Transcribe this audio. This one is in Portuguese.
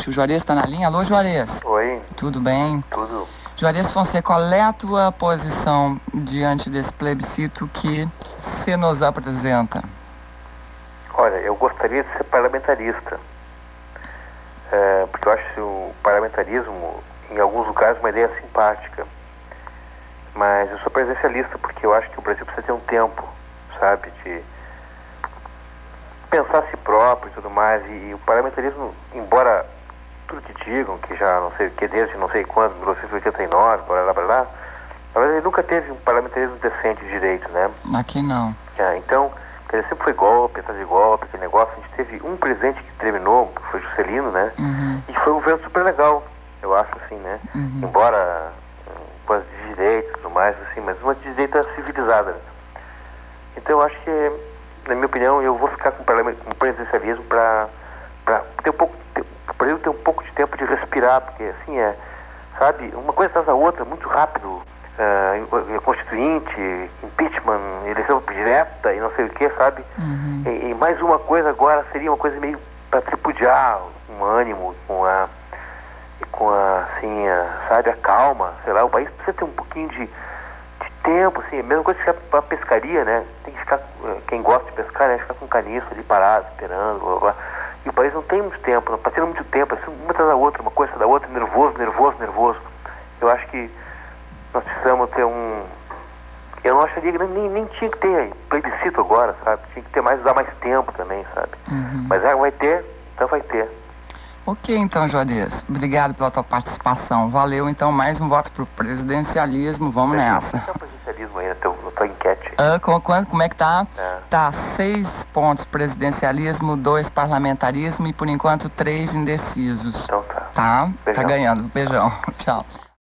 seguinte, o Juarez está na linha. Alô, Juarez. Oi. Tudo bem? Tudo. Juarez Fonseca, qual é a tua posição diante desse plebiscito que você nos apresenta? Olha, eu gostaria de ser parlamentarista, porque eu acho o parlamentarismo, em alguns lugares, uma ideia simpática. Mas eu sou presidencialista porque eu acho que o Brasil precisa ter um tempo, sabe, de pensar a si próprio e tudo mais. E o parlamentarismo, embora tudo que digam, que já não sei o que, desde não sei quando, 1989, blá blá blá, na verdade ele nunca teve um parlamentarismo decente de direito, né? Aqui não. Então, ele sempre foi golpe, atrás de golpe, aquele negócio. A gente teve um presidente que terminou, que foi Juscelino, né? E foi um governo super legal, eu acho, assim, né? Embora coisas de direito e tudo mais, assim, mas uma direita civilizada. Então eu acho que, na minha opinião, eu vou ficar com o presidencialismo para ter um pouco, o Brasil ter um pouco de tempo de respirar, porque assim sabe, uma coisa atrás da outra, muito rápido, constituinte, impeachment, eleição direta e não sei o que, sabe? E mais uma coisa agora seria uma coisa meio para tripudiar um ânimo assim, sabe, a calma, sei lá, o país precisa ter um pouquinho de tempo, assim, a mesma coisa que ficar pra pescaria, né? Tem que ficar, quem gosta de pescar, né? Ficar com caniço ali parado, esperando, blá, blá. E o país não tem muito tempo, não passando muito tempo, assim, uma atrás da outra, uma coisa da outra, nervoso. Eu acho que nós precisamos ter eu não acharia que nem tinha que ter plebiscito agora, sabe? Tinha que ter dar mais tempo também, sabe? Mas vai ter, então vai ter. Ok, então, Juarez. Obrigado pela tua participação. Valeu, então, mais um voto pro presidencialismo. Vamos nessa. Qual é o presidencialismo aí na tua enquete? Como é que tá? Tá 6 pontos presidencialismo, 2 parlamentarismo e, por enquanto, 3 indecisos. Então tá. Tá? Beijão. Tá ganhando. Beijão. Tchau.